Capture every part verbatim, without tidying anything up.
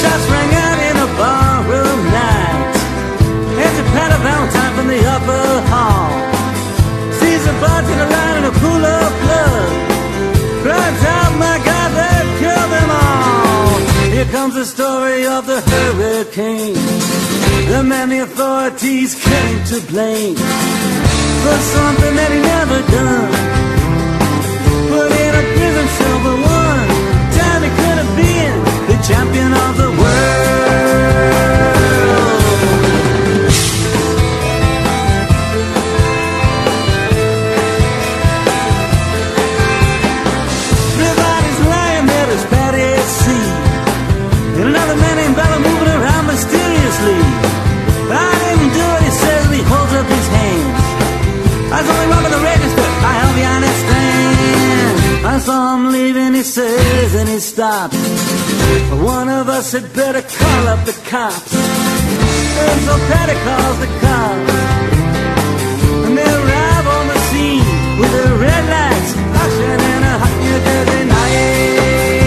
Shots rang out in a barroom night. Enter Patty Valentine from the upper hall. Sees a bartender lying in a pool of blood. Cries out, my God, they've killed them all. Here comes the story of the hurricane. The man the authorities came to blame for something that he never done. Put in a prison cell for one time he could have been the champion of the world. Everybody's lying there as Patty see, and another man named Bella moving around mysteriously. I didn't do it, he says, and he holds up his hands. I was only robbing the register, I hope you understand. I saw him leaving, he says, and he stops. One of us had better call up the cops. And so Patty calls the cops, and they arrive on the scene with their red lights flashing in a hot New Jersey night.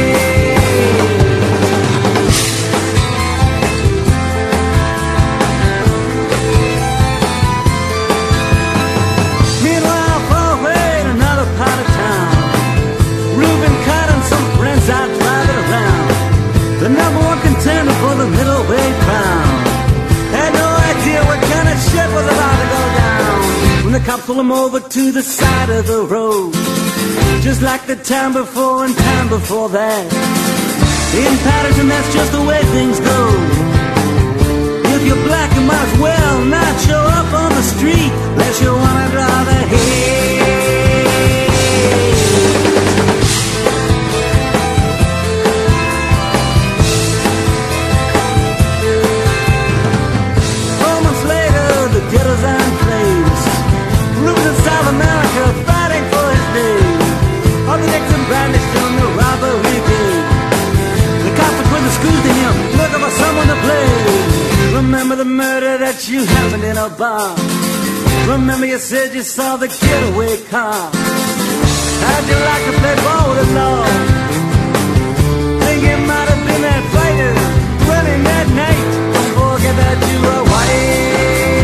Meanwhile, far away in another part of town, Reuben Cott and some friends out driving around. The number one contender for the middleweight crown had no idea what kind of shit was about to go down when the cops pulled him over to the side of the road, just like the time before and time before that. In Patterson, that's just the way things go. If you're black, you might as well not show up on the street unless you want to draw the heat. Ghettos and flames, roots in South America fighting for his name. On the Nixon bandits from the robbery game, the cops are putting screws to him, looking for someone to blame. Remember the murder that you happened in a bar. Remember you said you saw the getaway car. How'd you like to play ball with the law? Think it might have been that fighter running that night. Don't forget that you were white.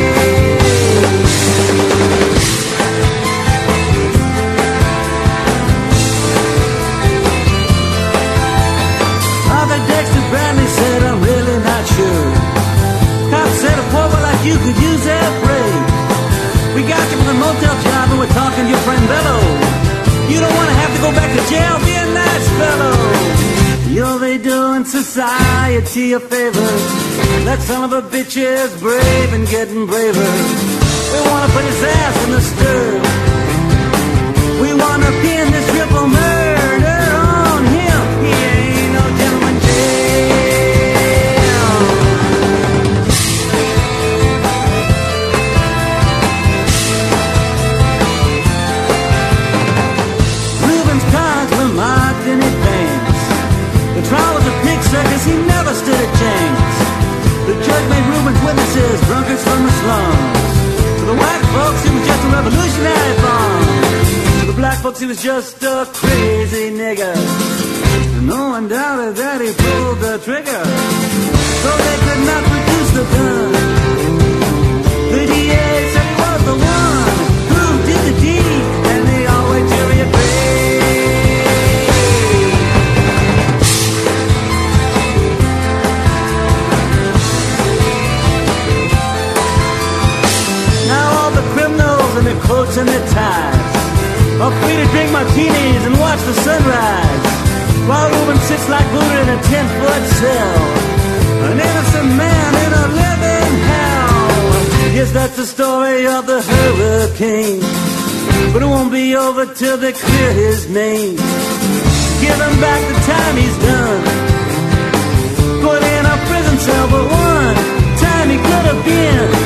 Bradley said, I'm really not sure. Cops said a poor boy like you could use that break. We got you for the motel job and we're talking to your friend Bello. You don't want to have to go back to jail, be a nice fellow. You'll be doing society a favor. That son of a bitch is brave and getting braver. We want to put his ass in the stir. We want to pin this triple murder on him. He ain't no gentleman jail. Reuben's cards were marked in advance. The trial was a pig circus, he never stood a chance. The judge made Reuben's witnesses drunkards from the slums. To the white folks, he was just a revolutionary bomb. To the black folks, he was just a crazy nigger. No one doubted that he pulled the trigger, so they could not produce the gun. The D A said he was the one who did the deed, and they all wait till he agreed. Now all the criminals and their coats and their ties are free to drink martinis and watch the sunrise, while Reuben sits like Buddha in a ten-foot cell, an innocent man in a living hell. Yes, that's the story of the hurricane, but it won't be over till they clear his name. Give him back the time he's done. Put in a prison cell for one time he could have been